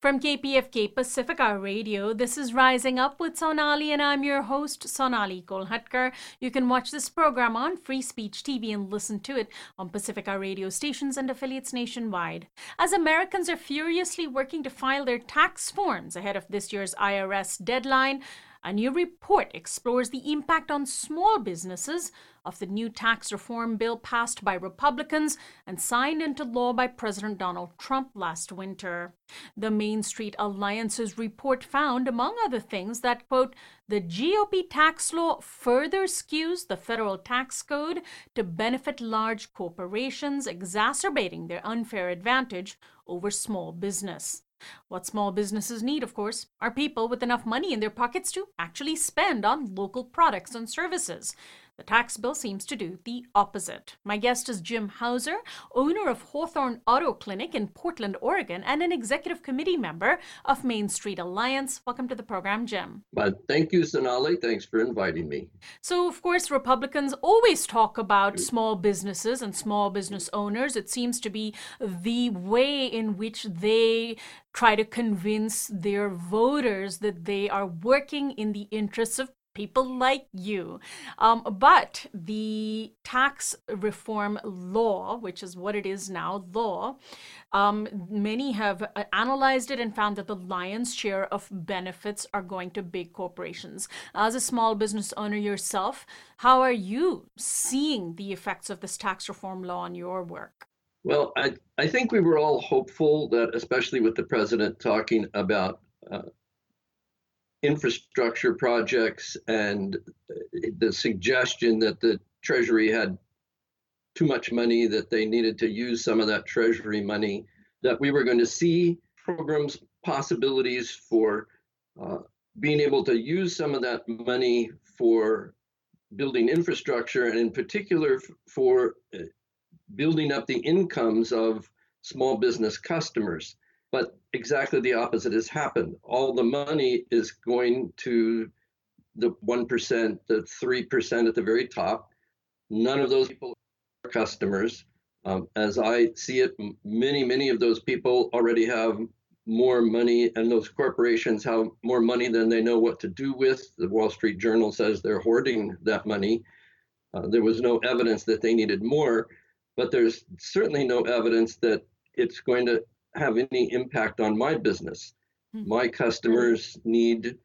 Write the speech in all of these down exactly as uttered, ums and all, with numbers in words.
From K P F K Pacifica Radio, this is Rising Up with Sonali, and I'm your host, Sonali Kolhatkar. You can watch this program on Free Speech T V and listen to it on Pacifica Radio stations and affiliates nationwide. As Americans are furiously working to file their tax forms ahead of this year's I R S deadline, a new report explores the impact on small businesses of the new tax reform bill passed by Republicans and signed into law by President Donald Trump last winter. The Main Street Alliance's report found, among other things, that, quote, the G O P tax law further skews the federal tax code to benefit large corporations, exacerbating their unfair advantage over small business. What small businesses need, of course, are people with enough money in their pockets to actually spend on local products and services. The tax bill seems to do the opposite. My guest is Jim Hauser, owner of Hawthorne Auto Clinic in Portland, Oregon, and an executive committee member of Main Street Alliance. Welcome to the program, Jim. Well, thank you, Sonali. Thanks for inviting me. So, of course, Republicans always talk about small businesses and small business owners. It seems to be the way in which they try to convince their voters that they are working in the interests of people like you. Um, but the tax reform law, which is what it is now, law, um, many have analyzed it and found that the lion's share of benefits are going to big corporations. As a small business owner yourself, how are you seeing the effects of this tax reform law on your work? Well, I, I think we were all hopeful that, especially with the president talking about uh, infrastructure projects and the suggestion that the Treasury had too much money, that they needed to use some of that Treasury money, that we were going to see programs, possibilities for uh, being able to use some of that money for building infrastructure, and in particular for building up the incomes of small business customers. But exactly the opposite has happened. All the money is going to the one percent, the three percent at the very top. None of those people are customers. Um, as I see it, many, many of those people already have more money, and those corporations have more money than they know what to do with. The Wall Street Journal says they're hoarding that money. Uh, there was no evidence that they needed more, but there's certainly no evidence that it's going to have any impact on my business. Mm-hmm. My customers need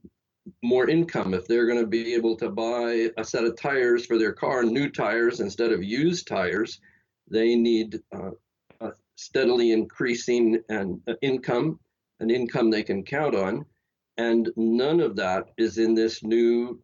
more income. If they're going to be able to buy a set of tires for their car, new tires instead of used tires, they need uh, a steadily increasing and uh, income, an income they can count on. And none of that is in this new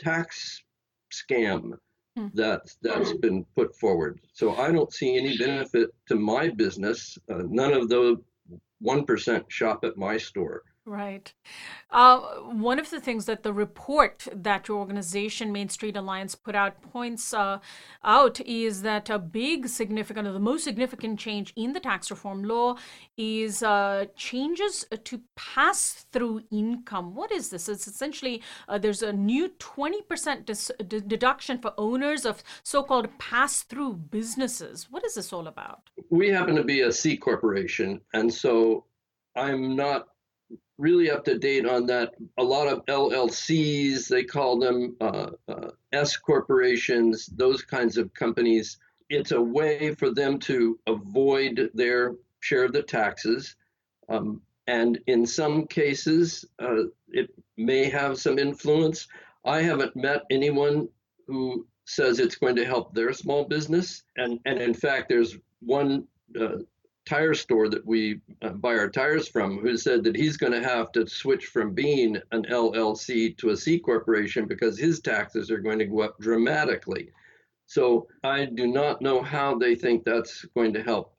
tax scam that that's been put forward. So I don't see any benefit to my business. Uh, none of the one percent shop at my store. Right. Uh, one of the things that the report that your organization, Main Street Alliance, put out points uh, out is that a big significant, or the most significant change in the tax reform law is uh, changes to pass-through income. What is this? It's essentially, uh, there's a new twenty percent dis- d- deduction for owners of so-called pass-through businesses. What is this all about? We happen to be a C corporation, and so I'm not really up to date on that. A lot of L L Cs, they call them uh, uh, S corporations, those kinds of companies. It's a way for them to avoid their share of the taxes. Um, and in some cases, uh, it may have some influence. I haven't met anyone who says it's going to help their small business. And, and in fact, there's one uh, tire store that we uh, buy our tires from who said that he's going to have to switch from being an L L C to a C corporation because his taxes are going to go up dramatically. So I do not know how they think that's going to help.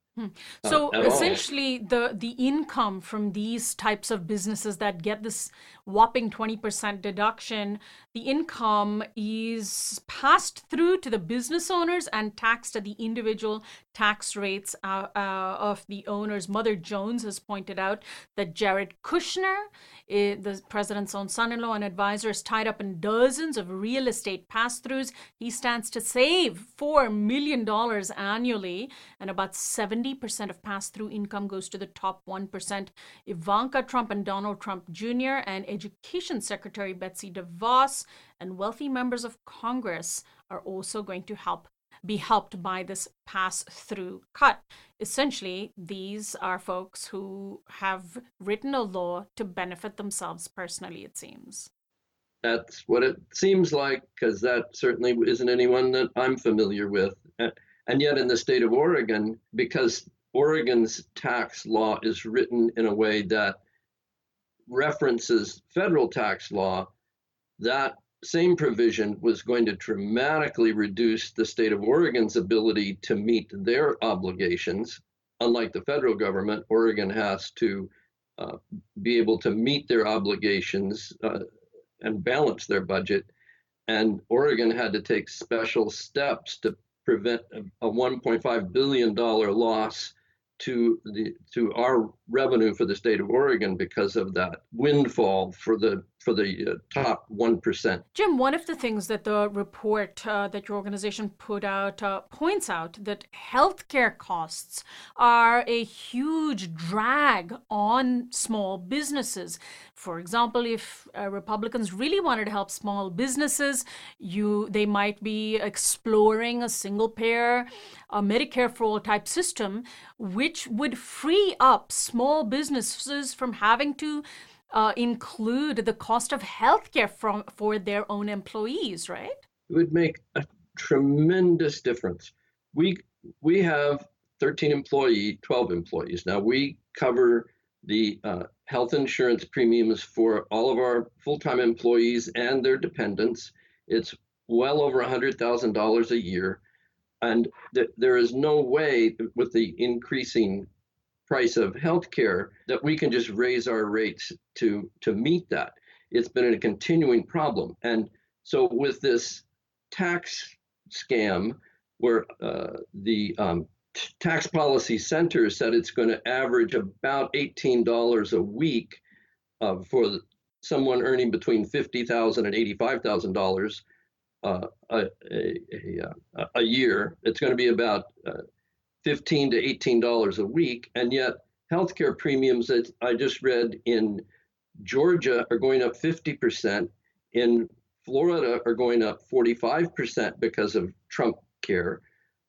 So uh, essentially, the, the income from these types of businesses that get this whopping twenty percent deduction, the income is passed through to the business owners and taxed at the individual tax rates uh, uh, of the owners. Mother Jones has pointed out that Jared Kushner, uh, the president's own son-in-law and advisor, is tied up in dozens of real estate pass-throughs. He stands to save four million dollars annually, and about seventy ninety percent of pass-through income goes to the top one percent. Ivanka Trump and Donald Trump Junior and Education Secretary Betsy DeVos and wealthy members of Congress are also going to help be helped by this pass-through cut. Essentially, these are folks who have written a law to benefit themselves personally, it seems. That's what it seems like, because that certainly isn't anyone that I'm familiar with. And yet in the state of Oregon, because Oregon's tax law is written in a way that references federal tax law, that same provision was going to dramatically reduce the state of Oregon's ability to meet their obligations. Unlike the federal government, Oregon has to uh, be able to meet their obligations uh, and balance their budget. And Oregon had to take special steps to prevent a one point five billion dollars loss to the to our revenue for the state of Oregon because of that windfall for the for the uh, top one percent. Jim, one of the things that the report uh, that your organization put out uh, points out that healthcare costs are a huge drag on small businesses. For example, if uh, Republicans really wanted to help small businesses, you they might be exploring a single payer, a Medicare for all type system, which would free up small businesses from having to uh, include the cost of healthcare from for their own employees, right? It would make a tremendous difference. We we have thirteen employee, twelve employees. Now we cover the uh, health insurance premiums for all of our full-time employees and their dependents. It's well over one hundred thousand dollars a year. And th- there is no way with the increasing price of healthcare that we can just raise our rates to, to meet that. It's been a continuing problem. And so with this tax scam where uh, the um, t- Tax Policy Center said it's going to average about eighteen dollars a week uh, for someone earning between fifty thousand dollars and eighty-five thousand dollars Uh, a, a, a, a year. It's going to be about uh, fifteen to eighteen dollars a week. And yet healthcare premiums that I just read in Georgia are going up fifty percent. In Florida are going up forty-five percent because of Trump care.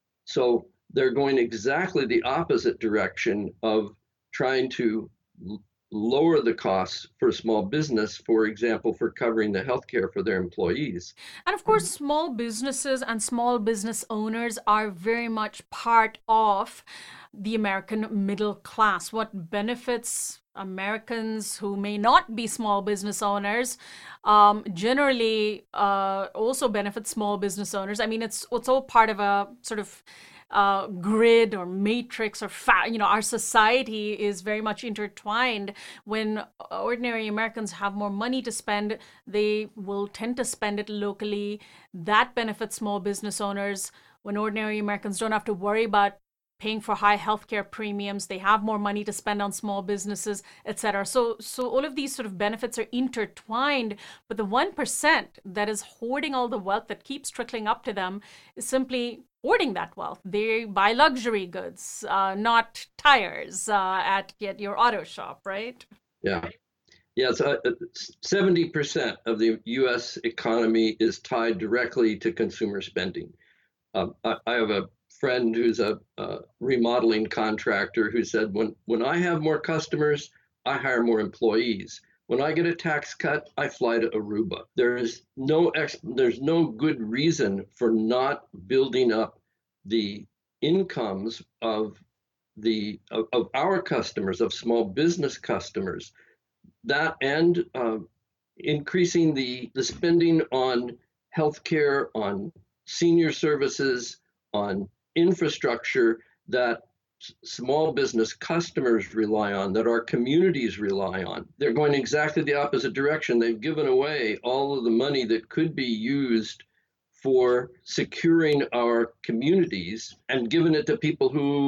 So they're going exactly the opposite direction of trying to l- lower the costs for small business, for example, for covering the health care for their employees. And of course, small businesses and small business owners are very much part of the American middle class. What benefits Americans who may not be small business owners um, generally uh, also benefits small business owners. I mean, it's it's all part of a sort of uh, grid or matrix or fa- you know, our society is very much intertwined. When ordinary Americans have more money to spend, they will tend to spend it locally. That benefits small business owners. When ordinary Americans don't have to worry about paying for high healthcare premiums, they have more money to spend on small businesses, et cetera. So, so all of these sort of benefits are intertwined, but the one percent that is hoarding all the wealth that keeps trickling up to them is simply hoarding that wealth. They buy luxury goods, uh, not tires uh, at, at your auto shop, right? Yeah. Yes, uh, seventy percent of the U S economy is tied directly to consumer spending. Um, I, I have a friend who's a, a remodeling contractor who said, when, when I have more customers, I hire more employees. When I get a tax cut, I fly to Aruba. There's no ex, there's no good reason for not building up the incomes of the of, of our customers, of small business customers. That and uh, increasing the, the spending on healthcare, on senior services, on infrastructure that s- small business customers rely on, that our communities rely on. They're going exactly the opposite direction. They've given away all of the money that could be used for securing our communities and given it to people who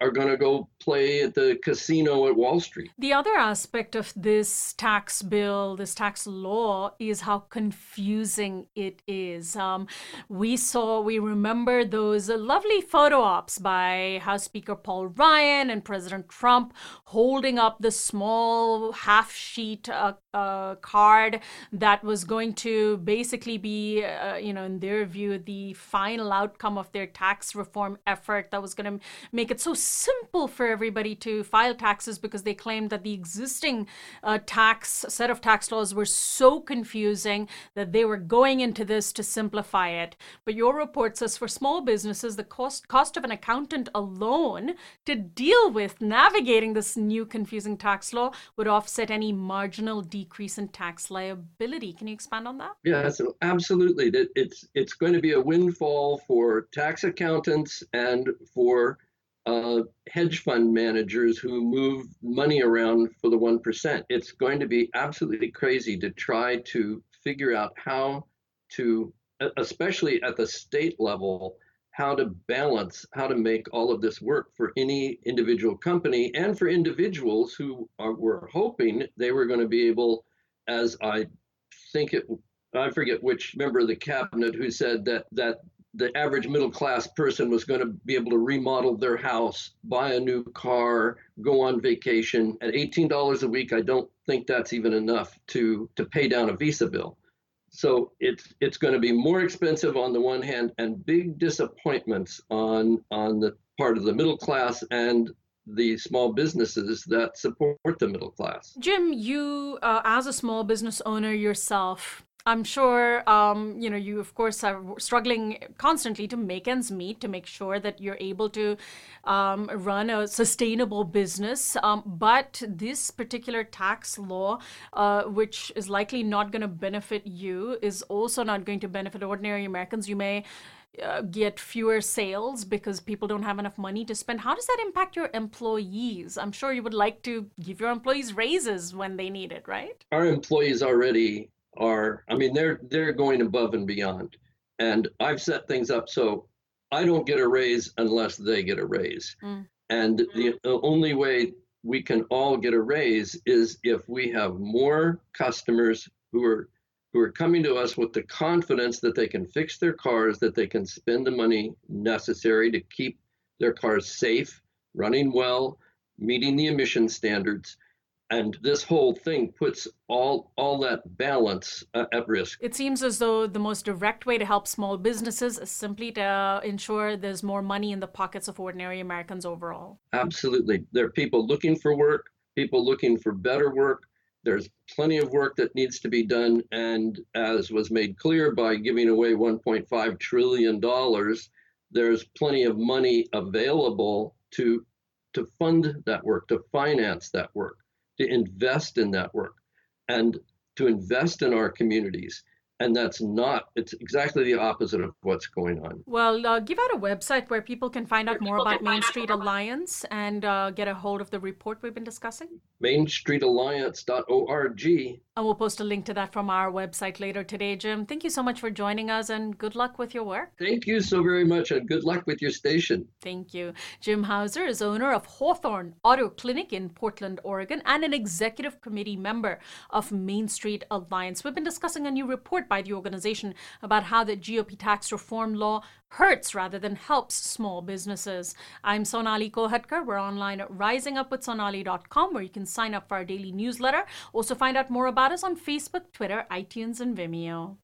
are going to go play at the casino at Wall Street. The other aspect of this tax bill, this tax law, is how confusing it is. Um, we saw, we remember those lovely photo ops by House Speaker Paul Ryan and President Trump holding up the small half sheet uh, uh, card that was going to basically be, uh, you know, in their view, the final outcome of their tax reform effort that was going to make it so simple for everybody to file taxes, because they claimed that the existing uh, tax set of tax laws were so confusing that they were going into this to simplify it. But your report says for small businesses, the cost cost of an accountant alone to deal with navigating this new confusing tax law would offset any marginal decrease in tax liability. Can you expand on that? Yeah, so absolutely. It, it's it's going to be a windfall for tax accountants and for uh, hedge fund managers who move money around for the one percent. It's going to be absolutely crazy to try to figure out how to, especially at the state level, how to balance, how to make all of this work for any individual company and for individuals who are, were hoping they were going to be able, as I think it, I forget which member of the cabinet who said that that the average middle class person was going to be able to remodel their house, buy a new car, go on vacation at eighteen dollars a week. I don't think that's even enough to to pay down a Visa bill. So it's it's going to be more expensive on the one hand, and big disappointments on on the part of the middle class and the small businesses that support the middle class. Jim, you uh, as a small business owner yourself, I'm sure, um, you know, you, of course, are struggling constantly to make ends meet, to make sure that you're able to um, run a sustainable business. Um, but this particular tax law, uh, which is likely not going to benefit you, is also not going to benefit ordinary Americans. You may uh, get fewer sales because people don't have enough money to spend. How does that impact your employees? I'm sure you would like to give your employees raises when they need it, right? Our employees already are, I mean, they're they're going above and beyond. And I've set things up so I don't get a raise unless they get a raise. Mm. And the, the only way we can all get a raise is if we have more customers who are who are coming to us with the confidence that they can fix their cars, that they can spend the money necessary to keep their cars safe, running well, meeting the emission standards. And this whole thing puts all all that balance uh, at risk. It seems as though the most direct way to help small businesses is simply to ensure there's more money in the pockets of ordinary Americans overall. Absolutely. There are people looking for work, people looking for better work. There's plenty of work that needs to be done. And as was made clear by giving away one point five trillion dollars, there's plenty of money available to, to fund that work, to finance that work, to invest in that work, and to invest in our communities. And that's not, it's exactly the opposite of what's going on. Well, uh, give out a website where people can find out more about Main Street Alliance and uh, get a hold of the report we've been discussing. main street alliance dot org. And we'll post a link to that from our website later today. Jim, thank you so much for joining us, and good luck with your work. Thank you so very much, and good luck with your station. Thank you. Jim Hauser is owner of Hawthorne Auto Clinic in Portland, Oregon, and an executive committee member of Main Street Alliance. We've been discussing a new report by the organization about how the G O P tax reform law hurts rather than helps small businesses. I'm Sonali Kolhatkar. We're online at rising up with sonali dot com, where you can sign up for our daily newsletter. Also find out more about us on Facebook, Twitter, iTunes, and Vimeo.